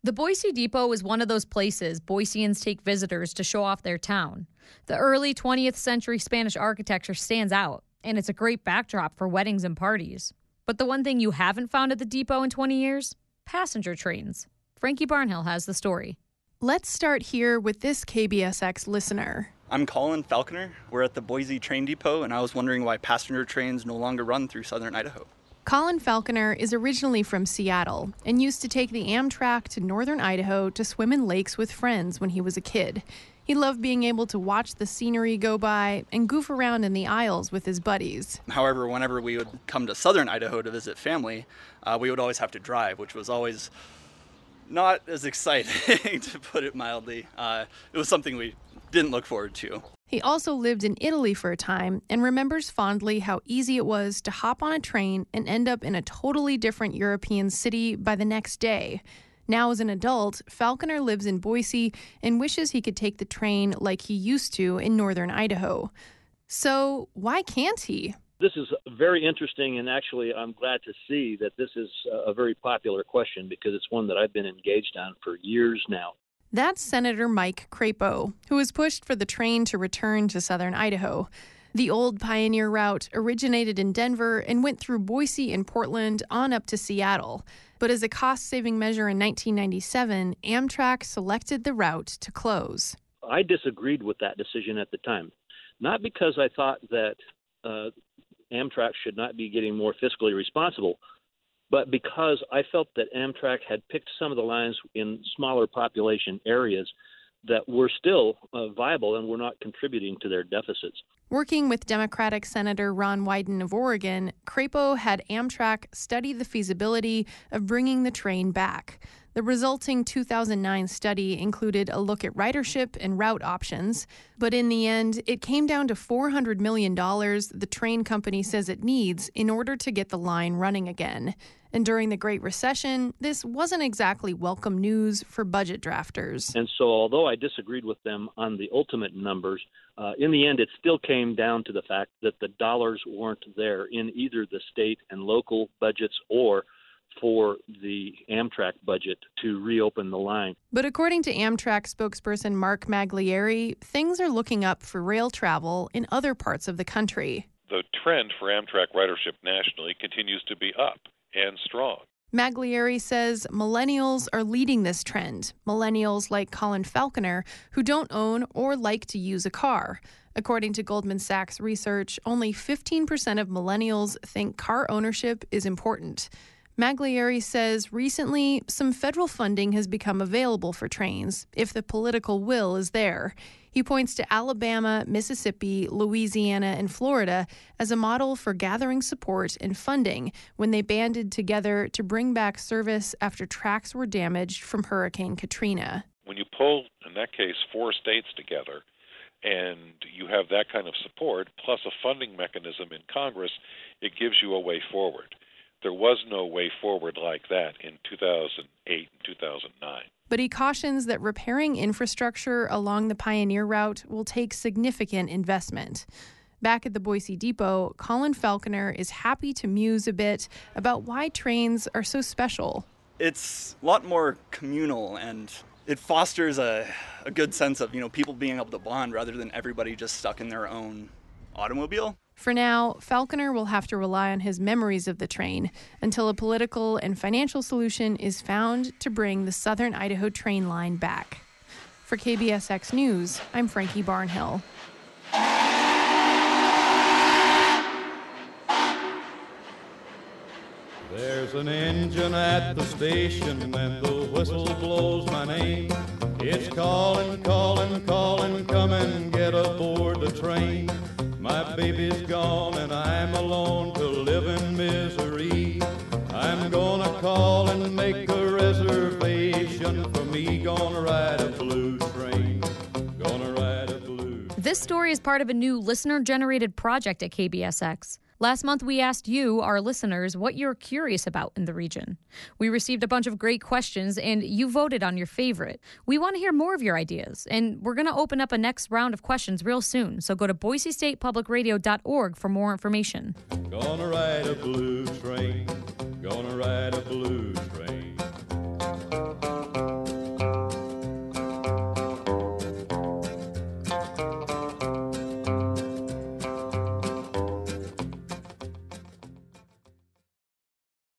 The Boise Depot is one of those places Boiseans take visitors to show off their town. The early 20th century Spanish architecture stands out, and it's a great backdrop for weddings and parties. But the one thing you haven't found at the depot in 20 years? Passenger trains. Frankie Barnhill has the story. Let's start here with this KBSX listener. I'm Colin Falconer. We're at the Boise Train Depot, and I was wondering why passenger trains no longer run through southern Idaho. Colin Falconer is originally from Seattle and used to take the Amtrak to northern Idaho to swim in lakes with friends when he was a kid. He loved being able to watch the scenery go by and goof around in the aisles with his buddies. However, whenever we would come to southern Idaho to visit family, we would always have to drive, which was always not as exciting, to put it mildly. It was something we didn't look forward to. He also lived in Italy for a time and remembers fondly how easy it was to hop on a train and end up in a totally different European city by the next day. Now as an adult, Falconer lives in Boise and wishes he could take the train like he used to in northern Idaho. So why can't he? This is very interesting, and actually I'm glad to see that this is a very popular question because it's one that I've been engaged on for years now. That's Senator Mike Crapo, who has pushed for the train to return to southern Idaho. The old Pioneer route originated in Denver and went through Boise and Portland on up to Seattle. But as a cost-saving measure in 1997, Amtrak selected the route to close. I disagreed with that decision at the time, not because I thought that Amtrak should not be getting more fiscally responsible, but because I felt that Amtrak had picked some of the lines in smaller population areas that were still viable and were not contributing to their deficits. Working with Democratic Senator Ron Wyden of Oregon, Crapo had Amtrak study the feasibility of bringing the train back. The resulting 2009 study included a look at ridership and route options, but in the end, it came down to $400 million the train company says it needs in order to get the line running again. And during the Great Recession, this wasn't exactly welcome news for budget drafters. And so although I disagreed with them on the ultimate numbers, in the end, it still came down to the fact that the dollars weren't there in either the state and local budgets or for the Amtrak budget to reopen the line. But according to Amtrak spokesperson Mark Maglieri, things are looking up for rail travel in other parts of the country. The trend for Amtrak ridership nationally continues to be up and strong. Maglieri says millennials are leading this trend. Millennials like Colin Falconer, who don't own or like to use a car. According to Goldman Sachs research, only 15% of millennials think car ownership is important. Maglieri says recently some federal funding has become available for trains if the political will is there. He points to Alabama, Mississippi, Louisiana, and Florida as a model for gathering support and funding when they banded together to bring back service after tracks were damaged from Hurricane Katrina. When you pull, in that case, 4 states together, and you have that kind of support, plus a funding mechanism in Congress, it gives you a way forward. There was no way forward like that in 2008 and 2009. But he cautions that repairing infrastructure along the Pioneer route will take significant investment. Back at the Boise Depot, Colin Falconer is happy to muse a bit about why trains are so special. It's a lot more communal, and it fosters a good sense of, people being able to bond rather than everybody just stuck in their own automobile. For now, Falconer will have to rely on his memories of the train until a political and financial solution is found to bring the southern Idaho train line back. For KBSX News, I'm Frankie Barnhill. There's an engine at the station and the whistle blows my name. It's calling, calling, calling, come and get aboard the train. My baby's gone and I'm alone to live in misery. I'm gonna call and make a reservation for me. Gonna ride a blue train. Gonna ride a blue. This story is part of a new listener-generated project at KBSX. Last month, we asked you, our listeners, what you're curious about in the region. We received a bunch of great questions, and you voted on your favorite. We want to hear more of your ideas, and we're going to open up a next round of questions real soon, so go to boisestatepublicradio.org for more information. Gonna ride a blue train, gonna ride a blue train.